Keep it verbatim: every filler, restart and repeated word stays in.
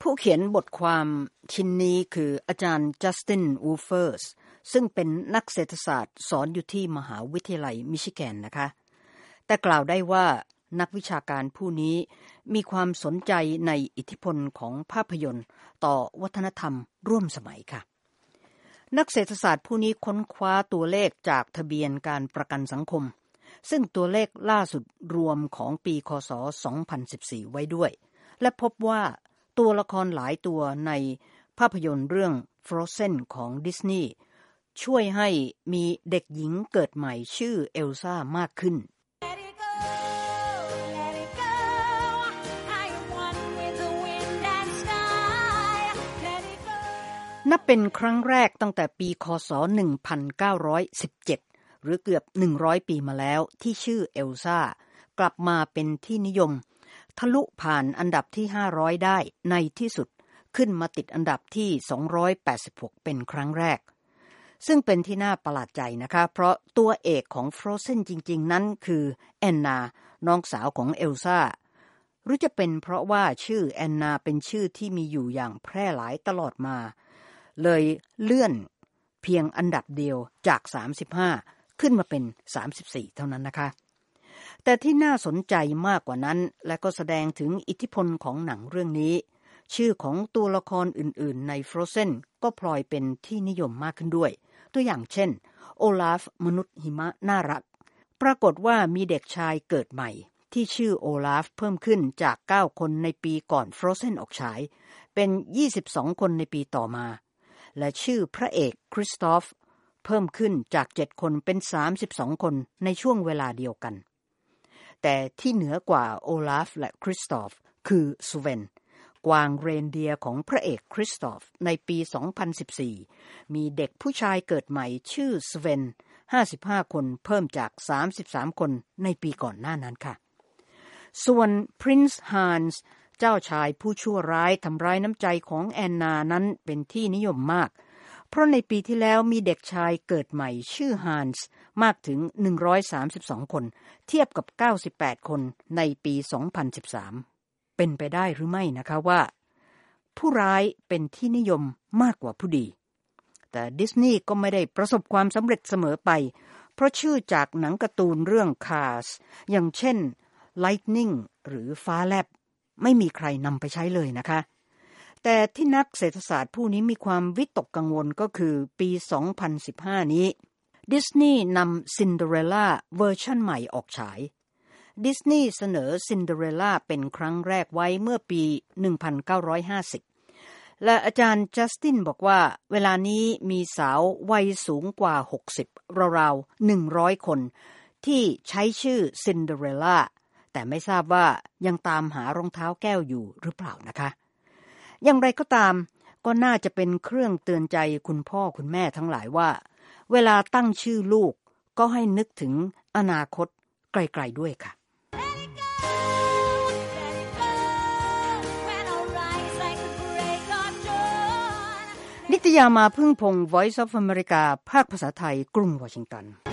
ผู้เขียนบทความชิ้นนี้คืออาจารย์จัสตินวูเฟอร์สซึ่งเป็นนักเศรษฐศาสตร์สอนอยู่ที่มหาวิทยาลัยมิชิแกนนะคะแต่กล่าวได้ว่านักวิชาการผู้นี้มีความสนใจในอิทธิพลของภาพยนตร์ต่อวัฒนธรรมร่วมสมัยค่ะนักเศรษฐศาสตร์ผู้นี้ค้นคว้าตัวเลขจากทะเบียนการประกันสังคมซึ่งตัวเลขล่าสุดรวมของปีค.ศ. สองพันสิบสี่ไว้ด้วยและพบว่าตัวละครหลายตัวในภาพยนตร์เรื่อง Frozen ของดิสนีย์ช่วยให้มีเด็กหญิงเกิดใหม่ชื่อเอลซ่ามากขึ้นนับเป็นครั้งแรกตั้งแต่ปีค.ศ. หนึ่งพันเก้าร้อยสิบเจ็ดหรือเกือบหนึ่งร้อยปีมาแล้วที่ชื่อเอลซ่ากลับมาเป็นที่นิยมทะลุผ่านอันดับที่ห้าร้อยได้ในที่สุดขึ้นมาติดอันดับที่สองร้อยแปดสิบหกเป็นครั้งแรกซึ่งเป็นที่น่าประหลาดใจนะคะเพราะตัวเอกของ Frozen จริงๆนั้นคือแอนนาน้องสาวของเอลซ่าหรือจะเป็นเพราะว่าชื่อแอนนาเป็นชื่อที่มีอยู่อย่างแพร่หลายตลอดมาเลยเลื่อนเพียงอันดับเดียวจากสามสิบห้าขึ้นมาเป็นสามสิบสี่เท่านั้นนะคะแต่ที่น่าสนใจมากกว่านั้นและก็แสดงถึงอิทธิพลของหนังเรื่องนี้ชื่อของตัวละครอื่นๆใน Frozen ก็พลอยเป็นที่นิยมมากขึ้นด้วยตัวอย่างเช่นโอลาฟมนุษย์หิมะน่ารักปรากฏว่ามีเด็กชายเกิดใหม่ที่ชื่อโอลาฟเพิ่มขึ้นจากเก้าคนในปีก่อน Frozen ออกฉายเป็นยี่สิบสองคนในปีต่อมาและชื่อพระเอกคริสตอฟเพิ่มขึ้นจากเจ็ดคนเป็นสามสิบสองคนในช่วงเวลาเดียวกันแต่ที่เหนือกว่าโอลาฟและคริสตอฟคือซูเวนกวางเรนเดียร์ของพระเอกคริสตอฟในปีสองพันสิบสี่มีเด็กผู้ชายเกิดใหม่ชื่อซูเวนห้าสิบห้าคนเพิ่มจากสามสิบสามคนในปีก่อนหน้านั้นค่ะส่วน Prince Hans เจ้าชายผู้ชั่วร้ายทำร้ายน้ำใจของแอนนานั้นเป็นที่นิยมมากเพราะในปีที่แล้วมีเด็กชายเกิดใหม่ชื่อ Hans มากถึงหนึ่งร้อยสามสิบสองคนเทียบกับเก้าสิบแปดคนในปีสองพันสิบสามเป็นไปได้หรือไม่นะคะว่าผู้ร้ายเป็นที่นิยมมากกว่าผู้ดีแต่ดิสนีย์ก็ไม่ได้ประสบความสำเร็จเสมอไปเพราะชื่อจากหนังการ์ตูนเรื่อง Cars อย่างเช่น Lightning หรือฟ้าแลบไม่มีใครนำไปใช้เลยนะคะแต่ที่นักเศรษฐศาสตร์ผู้นี้มีความวิตกกังวลก็คือปีสองพันสิบห้านี้ดิสนีย์นำซินเดอเรลล่าเวอร์ชั่นใหม่ออกฉายดิสนีย์เสนอซินเดอเรลล่าเป็นครั้งแรกไว้เมื่อปีหนึ่งพันเก้าร้อยห้าสิบและอาจารย์จัสตินบอกว่าเวลานี้มีสาววัยสูงกว่าหกสิบราวๆหนึ่งร้อยคนที่ใช้ชื่อซินเดอเรลล่าแต่ไม่ทราบว่ายังตามหารองเท้าแก้วอยู่หรือเปล่านะคะอย่างไรก็ตามก็น่าจะเป็นเครื่องเตือนใจคุณพ่อคุณแม่ทั้งหลายว่าเวลาตั้งชื่อลูกก็ให้นึกถึงอนาคตไกลๆด้วยค่ะนิตยามาพึ่งพงศ์ Voice of America ภาคภาษาไทยกรุงวอชิงตัน